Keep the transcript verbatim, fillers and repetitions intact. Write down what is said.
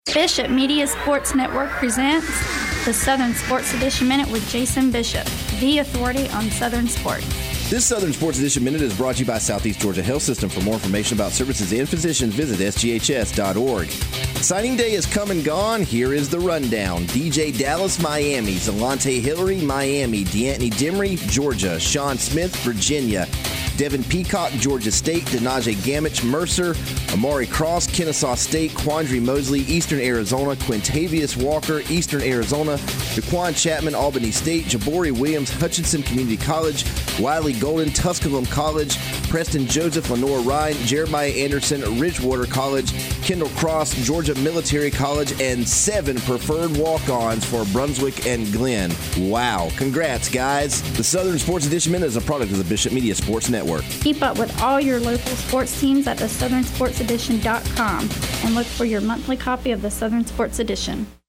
Bishop Media Sports Network presents the Southern Sports Edition Minute with Jason Bishop, the authority on Southern sports. This Southern Sports Edition Minute is brought to you by Southeast Georgia Health System. For more information about services and physicians, visit S G H S dot org. Signing day is come and gone. Here is the rundown. D J Dallas, Miami. Zalante Hillary, Miami. D'Anthony Demery, Georgia. Sean Smith, Virginia. Devin Peacock, Georgia State. Denaje Gamich, Mercer. Amari Cross, Kennesaw State. Quandre Mosley, Eastern Arizona. Quintavious Walker, Eastern Arizona. Daquan Chapman, Albany State. Jabari Williams, Hutchinson Community College. Wiley Golden, Tusculum College. Preston Joseph, Lenore Ryan. Jeremiah Anderson, Ridgewater College. Kendall Cross, Georgia Military College. And seven preferred walk-ons for Brunswick and Glenn. Wow. Congrats, guys. The Southern Sports Edition Minute is a product of the Bishop Media Sports Network. Keep up with all your local sports teams at the southern sports edition dot com and look for your monthly copy of the Southern Sports Edition.